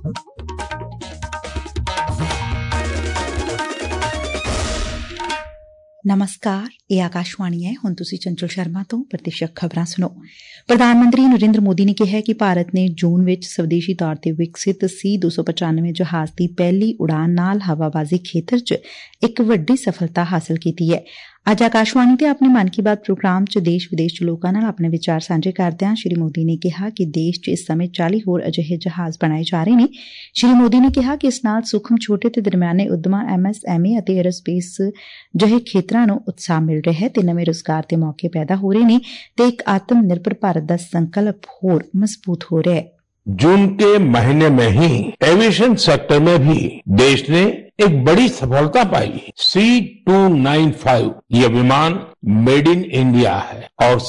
ਨਮਸਕਾਰ, ਇਹ ਆਕਾਸ਼ਵਾਣੀ ਹੈ। ਹੁਣ ਤੁਸੀਂ ਚੰਚਲ ਸ਼ਰਮਾ ਤੋਂ ਪ੍ਰਤੀਸ਼ਤ ਖਬਰਾਂ ਸੁਣੋ। ਪ੍ਰਧਾਨ ਮੰਤਰੀ ਨਰਿੰਦਰ ਮੋਦੀ ਨੇ ਕਿਹਾ ਕਿ ਭਾਰਤ ਨੇ ਜੂਨ ਵਿੱਚ ਸਵਦੇਸ਼ੀ ਤੌਰ ਤੇ ਵਿਕਸਿਤ C-295 ਜਹਾਜ਼ ਦੀ ਪਹਿਲੀ ਉਡਾਨ ਨਾਲ ਹਵਾਬਾਜ਼ੀ ਖੇਤਰ 'ਚ ਇੱਕ ਵੱਡੀ ਸਫਲਤਾ ਹਾਸਲ ਕੀਤੀ ਹੈ। ਅੱਜ ਆਕਾਸ਼ਵਾਣੀ ਤੇ ਆਪਣੇ ਮਨ ਕੀ ਬਾਤ ਪ੍ਰੋਗਰਾਮ 'ਚ ਦੇਸ਼ ਵਿਦੇਸ਼ 'ਚ ਲੋਕਾਂ ਨਾਲ ਆਪਣੇ ਵਿਚਾਰ ਸਾਂਝੇ ਕਰਦਿਆਂ ਸ਼੍ਰੀ ਮੋਦੀ ਨੇ ਕਿਹਾ ਕਿ ਦੇਸ਼ 'ਚ ਇਸ ਸਮੇਂ 40 ਹੋਰ ਅਜਿਹੇ ਜਹਾਜ਼ ਬਣਾਏ ਜਾ ਰਹੇ ਨੇ। ਸ਼੍ਰੀ ਮੋਦੀ ਨੇ ਕਿਹਾ ਕਿ ਇਸ ਨਾਲ ਸੂਖਮ, ਛੋਟੇ ਤੇ ਦਰਮਿਆਨੇ ਉਦਮਾਂ MSME ਅਤੇ ਏਅਰੋਸਪੇਸ ਜਿਹੇ ਖੇਤਰਾਂ ਨੂੰ ਉਤਸ਼ਾਹ ਮਿਲ ਰਿਹਾ ਹੈ ਤੇ ਨਵੇਂ ਰੁਜ਼ਗਾਰ ਦੇ ਮੌਕੇ ਪੈਦਾ ਹੋ ਰਹੇ ਨੇ ਤੇ ਇੱਕ ਆਤਮ ਨਿਰਭਰ ਭਾਰਤ ਦਾ ਸੰਕਲਪ ਹੋਰ ਮਜ਼ਬੂਤ ਹੋ ਰਿਹਾ ਹੈ। जून के महीने में ही एविएशन सेक्टर में भी देश ने एक बड़ी सफलता पाई। C-295 ये विमान मेड इन इंडिया है और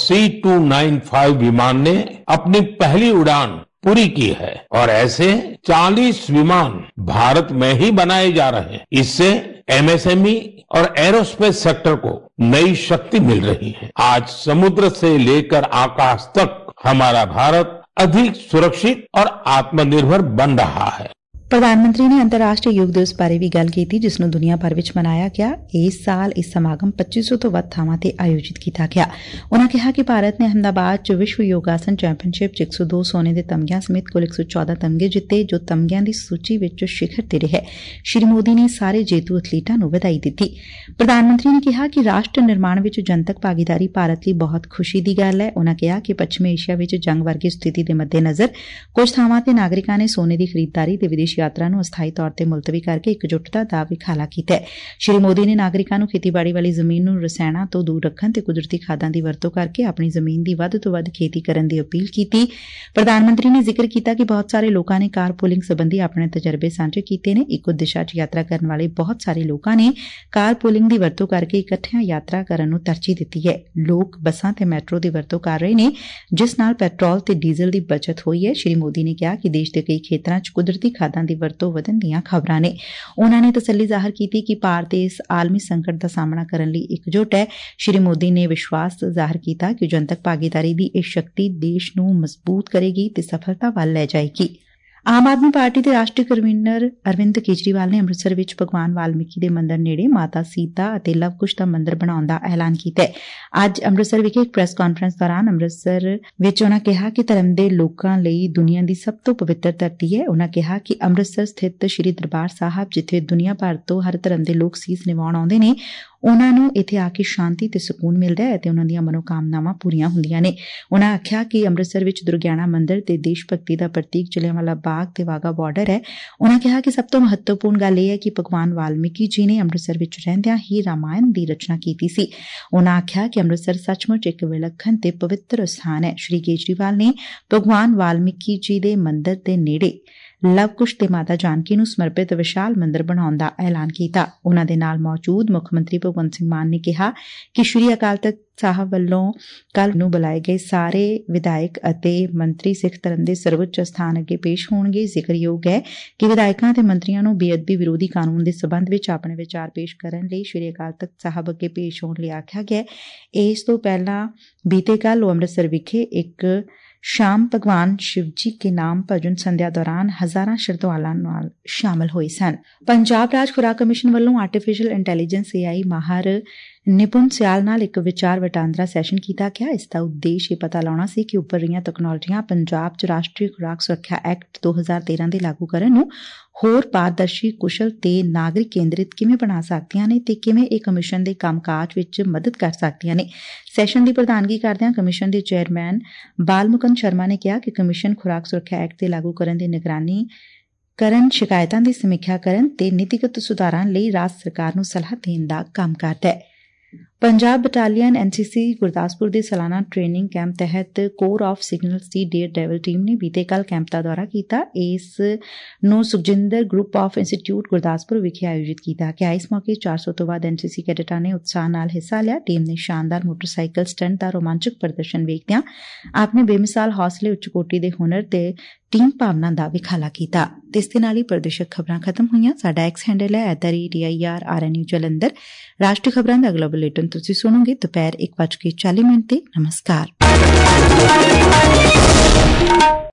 C-295 विमान ने अपनी पहली उड़ान पूरी की है और ऐसे 40 विमान भारत में ही बनाए जा रहे हैं। इससे MSME और एरोस्पेस सेक्टर को नई शक्ति मिल रही है। आज समुद्र से लेकर आकाश तक हमारा भारत अधिक सुरक्षित और आत्मनिर्भर बन रहा है। ਪ੍ਰਧਾਨ ਮੰਤਰੀ ਨੇ ਅੰਤਰਰਾਸ਼ਟਰੀ ਯੋਗ ਦਿਵਸ ਬਾਰੇ ਵੀ ਗੱਲ ਕੀਤੀ, ਜਿਸ ਨੂੰ ਦੁਨੀਆ ਭਰ ਵਿੱਚ ਮਨਾਇਆ ਗਿਆ। ਇਸ ਸਾਲ ਇਹ ਸਮਾਗਮ 2500 ਤੋਂ ਵੱਧ ਥਾਵਾਂ ਤੇ ਆਯੋਜਿਤ ਕੀਤਾ ਗਿਆ। ਉਨ੍ਹਾਂ ਕਿਹਾ ਕਿ ਭਾਰਤ ਨੇ ਅਹਿਮਦਾਬਾਦ 'ਚ ਵਿਸ਼ਵ ਯੋਗਾਸਨ ਚੈਂਪੀਅਨਸ਼ਿਪ 'ਚ 102 ਸੋਨੇ ਦੇ ਤਮਗਿਆਂ ਸਮੇਤ ਕੁੱਲ 114 ਤਮਗੇ ਜਿੱਤੇ, ਜੋ ਤਮਗਿਆਂ ਦੀ ਸੂਚੀ ਵਿੱਚ ਸਿਖਰ ਤੇ ਰਿਹਾ। ਸ਼੍ਰੀ ਮੋਦੀ ਨੇ ਸਾਰੇ ਜੇਤੂ ਐਥਲੀਟਾਂ ਨੂੰ ਵਧਾਈ ਦਿੱਤੀ। ਪ੍ਰਧਾਨ ਮੰਤਰੀ ਨੇ ਕਿਹਾ ਕਿ ਰਾਸ਼ਟਰ ਨਿਰਮਾਣ ਵਿੱਚ ਜਨਤਕ ਭਾਗੀਦਾਰੀ ਭਾਰਤ ਲਈ ਬਹੁਤ ਖੁਸ਼ੀ ਦੀ ਗੱਲ ਹੈ। ਉਨ੍ਹਾਂ ਕਿਹਾ ਕਿ ਪੱਛਮੀ ਏਸ਼ੀਆ ਵਿੱਚ ਜੰਗ ਵਰਗੀ ਸਥਿਤੀ ਦੇ ਮੱਦੇਨਜ਼ਰ ਕੁਝ ਥਾਵਾਂ ਤੇ ਨਾਗਰਿਕਾਂ ਨੇ ਸੋਨੇ ਦੀ ਖਰੀਦਦਾਰੀ ਤੇ ਵਿਦੇਸ਼ੀ ਯਾਤਰਾ ਨੂੰ ਅਸਥਾਈ ਤੌਰ ਤੇ ਮੁਲਤਵੀ ਕਰਕੇ ਇਕਜੁੱਟਤਾ ਦਾ ਵਿਖਾਲਾ ਕੀਤਾ ਹੈ। ਸ਼੍ਰੀ ਮੋਦੀ ਨੇ ਨਾਗਰਿਕਾਂ ਨੂੰ ਖੇਤੀਬਾੜੀ ਵਾਲੀ ਜ਼ਮੀਨ ਨੂੰ ਰਸਾਇਣਾਂ ਤੋਂ ਦੂਰ ਰੱਖਣ ਤੇ ਕੁਦਰਤੀ ਖਾਦਾਂ ਦੀ ਵਰਤੋਂ ਕਰਕੇ ਆਪਣੀ ਜ਼ਮੀਨ ਦੀ ਵੱਧ ਤੋਂ ਵੱਧ ਖੇਤੀ ਕਰਨ ਦੀ ਅਪੀਲ ਕੀਤੀ। ਪ੍ਰਧਾਨ ਮੰਤਰੀ ਨੇ ਜ਼ਿਕਰ ਕੀਤਾ ਕਿ ਬਹੁਤ ਸਾਰੇ ਲੋਕਾਂ ਨੇ ਕਾਰ ਪੂਲਿੰਗ ਸੰਬੰਧੀ ਆਪਣੇ ਤਜਰਬੇ ਸਾਂਝੇ ਕੀਤੇ ਨੇ। ਇੱਕੋ ਦਿਸ਼ਾ 'ਚ ਯਾਤਰਾ ਕਰਨ ਵਾਲੇ ਬਹੁਤ ਸਾਰੇ ਲੋਕਾਂ ਨੇ ਕਾਰ ਪੂਲਿੰਗ ਦੀ ਵਰਤੋਂ ਕਰਕੇ ਇਕੱਠਿਆਂ ਯਾਤਰਾ ਕਰਨ ਨੂੰ ਤਰਜੀਹ ਦਿੱਤੀ ਹੈ। ਲੋਕ ਬੱਸਾਂ ਤੇ ਮੈਟਰੋ ਦੀ ਵਰਤੋਂ ਕਰ ਰਹੇ ਨੇ, ਜਿਸ ਨਾਲ ਪੈਟਰੋਲ ਤੇ ਡੀਜ਼ਲ ਦੀ ਬਚਤ ਹੋਈ ਹੈ। ਸ਼੍ਰੀ ਮੋਦੀ ਨੇ ਕਿਹਾ ਕਿ ਦੇਸ਼ ਦੇ ਕਈ ਖੇਤਰਾਂ 'ਚ ਕੁਦਰਤੀ ਖਾਦਾਂ ਦੀ ਵਰਤੋਂ ਵਧਣ ਦੀਆਂ ਖਬਰਾਂ ਨੇ। ਉਨ੍ਹਾਂ ਨੇ ਤਸੱਲੀ ਜ਼ਾਹਰ ਕੀਤੀ ਕਿ ਭਾਰਤ ਇਸ ਆਲਮੀ ਸੰਕਟ ਦਾ ਸਾਹਮਣਾ ਕਰਨ ਲਈ ਇਕਜੁੱਟ ਹੈ। ਸ਼੍ਰੀ ਮੋਦੀ ਨੇ ਵਿਸ਼ਵਾਸ ਜ਼ਾਹਰ ਕੀਤਾ ਕਿ ਜਨਤਕ ਭਾਗੀਦਾਰੀ ਦੀ ਇਹ ਸ਼ਕਤੀ ਦੇਸ਼ ਨੂੰ ਮਜ਼ਬੂਤ ਕਰੇਗੀ ਤੇ ਸਫਲਤਾ ਵੱਲ ਲੈ ਜਾਏਗੀ। ਆਮ ਆਦਮੀ ਪਾਰਟੀ ਦੇ ਰਾਸ਼ਟਰੀ ਕਨਵੀਨਰ ਅਰਵਿੰਦ ਕੇਜਰੀਵਾਲ ਨੇ ਅੰਮ੍ਰਿਤਸਰ ਵਿੱਚ ਭਗਵਾਨ ਵਾਲਮੀਕੀ ਦੇ ਮੰਦਰ ਨੇੜੇ ਮਾਤਾ ਸੀਤਾ ਅਤੇ ਲਵ ਕੁਸ਼ ਦਾ ਮੰਦਰ ਬਣਾਉਣ ਦਾ ਐਲਾਨ ਕੀਤਾ ਹੈ। ਅੱਜ ਅੰਮ੍ਰਿਤਸਰ ਵਿਖੇ ਇੱਕ ਪ੍ਰੈਸ ਕਾਨਫਰੰਸ ਦੌਰਾਨ ਅੰਮ੍ਰਿਤਸਰ ਵਿੱਚ ਉਨ੍ਹਾਂ ਕਿਹਾ ਕਿ ਧਰਮ ਦੇ ਲੋਕਾਂ ਲਈ ਦੁਨੀਆ ਦੀ ਸਭ ਤੋਂ ਪਵਿੱਤਰ ਧਰਤੀ ਹੈ। ਉਨ੍ਹਾਂ ਕਿਹਾ ਕਿ ਅੰਮ੍ਰਿਤਸਰ ਸਥਿਤ ਸ੍ਰੀ ਦਰਬਾਰ ਸਾਹਿਬ, ਜਿੱਥੇ ਦੁਨੀਆ ਭਰ ਤੋਂ ਹਰ ਧਰਮ ਦੇ ਲੋਕ ਸੀਸ ਨਿਵਾਉਣ ਆਉਂਦੇ ਨੇ, ਉਨ੍ਹਾਂ ਨੂੰ ਇੱਥੇ ਆ ਕੇ ਸ਼ਾਂਤੀ ਤੇ ਸਕੂਨ ਮਿਲਦਾ ਹੈ ਅਤੇ ਉਨ੍ਹਾਂ ਦੀਆਂ ਮਨੋਕਾਮਨਾਵਾਂ ਪੂਰੀਆਂ ਹੁੰਦੀਆਂ ਨੇ। ਉਨ੍ਹਾਂ ਆਖਿਆ ਕਿ ਅੰਮ੍ਰਿਤਸਰ ਵਿੱਚ ਦੁਰਗਿਆਣਾ ਮੰਦਰ ਤੇ ਦੇਸ਼ ਭਗਤੀ ਦਾ ਪ੍ਰਤੀਕ ਜਲਿਆਂਵਾਲਾ ਬਾਗ ਤੇ ਵਾਹਗਾ ਬਾਰਡਰ ਹੈ। ਉਨ੍ਹਾਂ ਕਿਹਾ ਕਿ ਸਭ ਤੋਂ ਮਹੱਤਵਪੂਰਨ ਗੱਲ ਇਹ ਹੈ ਕਿ ਭਗਵਾਨ ਵਾਲਮੀਕੀ ਜੀ ਨੇ ਅੰਮ੍ਰਿਤਸਰ ਵਿੱਚ ਰਹਿੰਦਿਆਂ ਹੀ ਰਾਮਾਇਣ ਦੀ ਰਚਨਾ ਕੀਤੀ ਸੀ। ਉਨ੍ਹਾਂ ਆਖਿਆ ਕਿ ਅੰਮ੍ਰਿਤਸਰ ਸੱਚਮੁੱਚ ਇੱਕ ਵਿਲੱਖਣ ਤੇ ਪਵਿੱਤਰ ਸਥਾਨ ਹੈ। ਸ਼੍ਰੀ ਕੇਜਰੀਵਾਲ ਨੇ ਭਗਵਾਨ ਵਾਲਮੀਕੀ ਜੀ ਦੇ ਮੰਦਰ ਦੇ ਨੇੜੇ ਲਵ ਕੁਸ਼ ਤੇ ਮਾਤਾ ਜਾਨਕੀ ਨੂੰ ਸਮਰਪਿਤ ਵਿਸ਼ਾਲ ਮੰਦਰ ਬਣਾਉਣ ਦਾ ਐਲਾਨ ਕੀਤਾ। ਉਨ੍ਹਾਂ ਦੇ ਨਾਲ ਮੌਜੂਦ ਮੁੱਖ ਮੰਤਰੀ ਭਗਵੰਤ ਸਿੰਘ ਮਾਨ ਨੇ ਕਿਹਾ ਕਿ ਸ਼੍ਰੀ ਅਕਾਲ ਤਖ਼ਤ ਸਾਹਿਬ ਵੱਲੋਂ ਕੱਲ੍ਹ ਨੂੰ ਬੁਲਾਏ ਗਏ ਸਾਰੇ ਵਿਧਾਇਕ ਅਤੇ ਮੰਤਰੀ ਸਿੱਖ ਧਰਮ ਦੇ ਸਰਵਉੱਚ ਅਸਥਾਨ ਅੱਗੇ ਪੇਸ਼ ਹੋਣਗੇ। ਜ਼ਿਕਰਯੋਗ ਹੈ ਕਿ ਵਿਧਾਇਕਾਂ ਤੇ ਮੰਤਰੀਆਂ ਨੂੰ ਬੇਅਦਬੀ ਵਿਰੋਧੀ ਕਾਨੂੰਨ ਦੇ ਸਬੰਧ ਵਿੱਚ ਆਪਣੇ ਵਿਚਾਰ ਪੇਸ਼ ਕਰਨ ਲਈ ਸ਼੍ਰੀ ਅਕਾਲ ਤਖ਼ਤ ਸਾਹਿਬ ਅੱਗੇ ਪੇਸ਼ ਹੋਣ ਲਈ ਆਖਿਆ ਗਿਆ। ਇਸ ਤੋਂ ਪਹਿਲਾਂ ਬੀਤੇ ਕੱਲ੍ਹ ਉਹ ਅੰਮ੍ਰਿਤਸਰ ਵਿਖੇ ਇੱਕ ਸ਼ਾਮ ਭਗਵਾਨ ਸ਼ਿਵਜੀ ਕੇ ਨਾਮ ਭਜਨ ਸੰਧਿਆ ਦੌਰਾਨ ਹਜ਼ਾਰਾਂ ਸ਼ਰਧਾਲੂਆਂ ਨਾਲ ਸ਼ਾਮਲ ਹੋਏ ਸਨ। ਪੰਜਾਬ ਰਾਜ ਖੁਰਾਕ ਕਮਿਸ਼ਨ ਵੱਲੋਂ ਆਰਟੀਫੀਸ਼ੀਅਲ ਇੰਟੈਲੀਜੈਂਸ AI ਮਾਹਰ ਨਿਪੁੰਨ ਸਿਆਲ ਨਾਲ ਇੱਕ ਵਿਚਾਰ ਵਟਾਂਦਰਾ ਸੈਸ਼ਨ ਕੀਤਾ ਗਿਆ। ਇਸ ਦਾ ਉਦੇਸ਼ ਇਹ ਪਤਾ ਲਾਉਣਾ ਸੀ ਕਿ ਉੱਪਰ ਰਹੀਆਂ ਤਕਨਾਲੋਜੀਆਂ ਪੰਜਾਬ 'ਚ ਰਾਸ਼ਟਰੀ ਖੁਰਾਕ ਸੁਰੱਖਿਆ ਐਕਟ 2013 ਦੇ ਲਾਗੂ ਕਰਨ ਨੂੰ ਹੋਰ ਪਾਰਦਰਸ਼ੀ, ਕੁਸ਼ਲ ਤੇ ਨਾਗਰਿਕ ਕੇਂਦਰਿਤ ਕਿਵੇਂ ਬਣਾ ਸਕਦੀਆਂ ਨੇ ਤੇ ਕਿਵੇਂ ਇਹ ਕਮਿਸ਼ਨ ਦੇ ਕੰਮਕਾਜ ਵਿੱਚ ਮਦਦ ਕਰ ਸਕਦੀਆਂ ਨੇ। ਸੈਸ਼ਨ ਦੀ ਪ੍ਰਧਾਨਗੀ ਕਰਦਿਆਂ ਕਮਿਸ਼ਨ ਦੇ ਚੇਅਰਮੈਨ ਬਾਲਮੁਕੁੰਦ ਸ਼ਰਮਾ ਨੇ ਕਿਹਾ ਕਿ ਕਮਿਸ਼ਨ ਖੁਰਾਕ ਸੁਰੱਖਿਆ ਐਕਟ ਦੇ ਲਾਗੂ ਕਰਨ ਦੀ ਨਿਗਰਾਨੀ ਕਰਨ, ਸ਼ਿਕਾਇਤਾਂ ਦੀ ਸਮੀਖਿਆ ਕਰਨ ਤੇ ਨੀਤੀਗਤ ਸੁਧਾਰਾਂ ਲਈ ਰਾਜ ਸਰਕਾਰ ਨੂੰ ਸਲਾਹ ਦੇਣ ਦਾ ਕੰਮ ਕਰਦਾ ਹੈ। ਪੰਜਾਬ ਬਟਾਲੀਅਨ NCC ਗੁਰਦਾਸਪੁਰ ਦੇ ਸਾਲਾਨਾ ਟ੍ਰੇਨਿੰਗ ਕੈਂਪ ਤਹਿਤ ਕੋਰ ਆਫ ਸਿਗਨਲਸ ਦੀ ਡੇਅਰ ਡੈਵਲ ਟੀਮ ਨੇ ਬੀਤੇ ਕੱਲ੍ਹ ਕੈਂਪ ਦਾ ਦੌਰਾ ਕੀਤਾ। ਇਸ ਨੂੰ Sukhjinder group of institute Gurdaspur ਵਿਖੇ ਆਯੋਜਿਤ ਕੀਤਾ ਗਿਆ। ਇਸ ਮੌਕੇ 400 ਤੋਂ ਵੱਧ NCC ਕੈਡਿਟਾਂ ਨੇ ਉਤਸ਼ਾਹ ਨਾਲ ਹਿੱਸਾ ਲਿਆ। ਟੀਮ ਨੇ ਸ਼ਾਨਦਾਰ ਮੋਟਰਸਾਈਕਲ ਸਟੰਟ ਦਾ ਰੋਮਾਂਚਕ ਪ੍ਰਦਰਸ਼ਨ ਵੇਖਦਿਆਂ ਆਪਣੇ ਬੇਮਿਸਾਲ ਹੌਸਲੇ, ਉੱਚ ਕੋਟੀ ਦੇ ਹੁਨਰ ਤੇ ਟੀਮ ਭਾਵਨਾ ਦਾ ਵਿਖਾਲਾ ਕੀਤਾ। ਤੇ ਇਸ ਦੇ ਨਾਲ ਹੀ ਪ੍ਰਦੇਸ਼ਕ ਖਬਰਾਂ ਖਤਮ ਹੋਈਆਂ। ਸਾਡਾ ਐਕਸ ਹੈਂਡਲ ਹੈ @DIRRNU ਜਲੰਧਰ। ਰਾਸ਼ਟਰੀ ਖਬਰਾਂ ਦਾ ਅਗਲਾ ਬੁਲੇਟਿਨ ਤੁਸੀਂ ਸੁਣੋਗੇ ਦੁਪਹਿਰ 1:40 ਤੇ। ਨਮਸਕਾਰ।